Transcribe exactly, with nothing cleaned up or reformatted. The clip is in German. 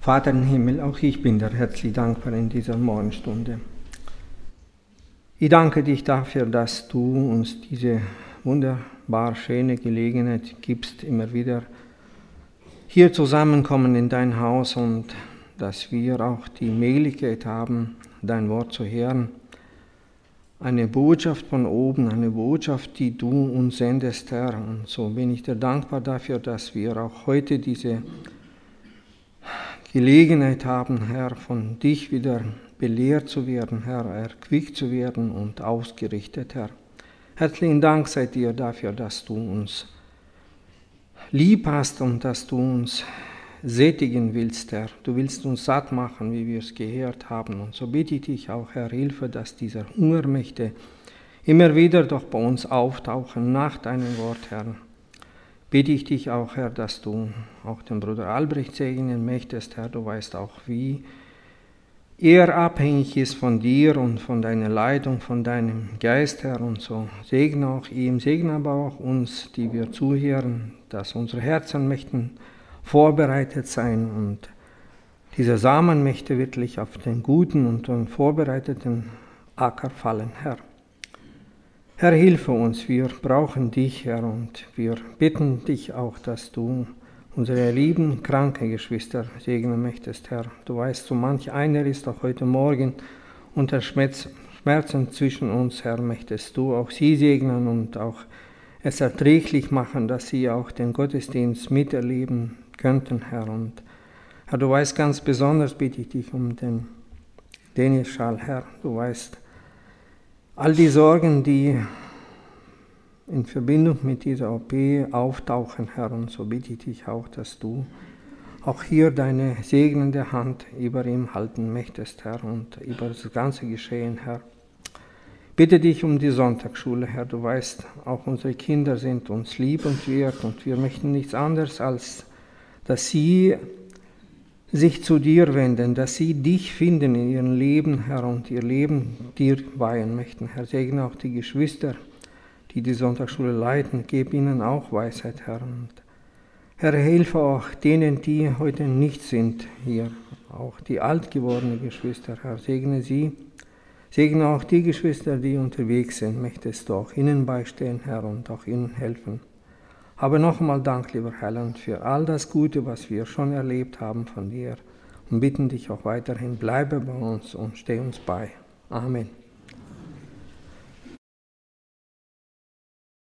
Vater im Himmel, auch ich bin dir herzlich dankbar in dieser Morgenstunde. Ich danke dich dafür, dass du uns diese wunderbar schöne Gelegenheit gibst, immer wieder hier zusammenkommen in dein Haus und dass wir auch die Möglichkeit haben, dein Wort zu hören. Eine Botschaft von oben, eine Botschaft, die du uns sendest, Herr. Und so bin ich dir dankbar dafür, dass wir auch heute diese Gelegenheit haben, Herr, von dich wieder belehrt zu werden, Herr, erquickt zu werden und ausgerichtet, Herr. Herzlichen Dank sei dir dafür, dass du uns lieb hast und dass du uns sättigen willst, Herr. Du willst uns satt machen, wie wir es gehört haben. Und so bitte ich dich auch, Herr, Hilfe, dass dieser Hunger möchte immer wieder doch bei uns auftauchen nach deinem Wort, Herr. Bitte ich dich auch, Herr, dass du auch den Bruder Albrecht segnen möchtest, Herr. Du weißt auch, wie er abhängig ist von dir und von deiner Leitung, von deinem Geist, Herr. Und so segne auch ihm, segne aber auch uns, die wir zuhören, dass unsere Herzen möchten vorbereitet sein und dieser Samen möchte wirklich auf den guten und den vorbereiteten Acker fallen, Herr. Herr, hilfe uns, wir brauchen dich, Herr, und wir bitten dich auch, dass du unsere lieben, kranken Geschwister segnen möchtest, Herr. Du weißt, so manch einer ist auch heute Morgen unter Schmerzen zwischen uns, Herr, möchtest du auch sie segnen und auch es erträglich machen, dass sie auch den Gottesdienst miterleben könnten, Herr. Und Herr, du weißt, ganz besonders bitte ich dich um den Dennis Schall, Herr. Du weißt, all die Sorgen, die in Verbindung mit dieser O P auftauchen, Herr, und so bitte ich dich auch, dass du auch hier deine segnende Hand über ihm halten möchtest, Herr, und über das ganze Geschehen, Herr. Bitte dich um die Sonntagsschule, Herr. Du weißt, auch unsere Kinder sind uns lieb und wert und wir möchten nichts anderes, als dass sie sich zu dir wenden, dass sie dich finden in ihrem Leben, Herr, und ihr Leben dir weihen möchten. Herr, segne auch die Geschwister, die die Sonntagsschule leiten, gib ihnen auch Weisheit, Herr. Und Herr, hilfe auch denen, die heute nicht sind hier, auch die alt gewordenen Geschwister, Herr, segne sie. Segne auch die Geschwister, die unterwegs sind, möchtest du auch ihnen beistehen, Herr, und auch ihnen helfen. Aber nochmal Dank, lieber Heiland, für all das Gute, was wir schon erlebt haben von dir und bitten dich auch weiterhin, bleibe bei uns und steh uns bei. Amen.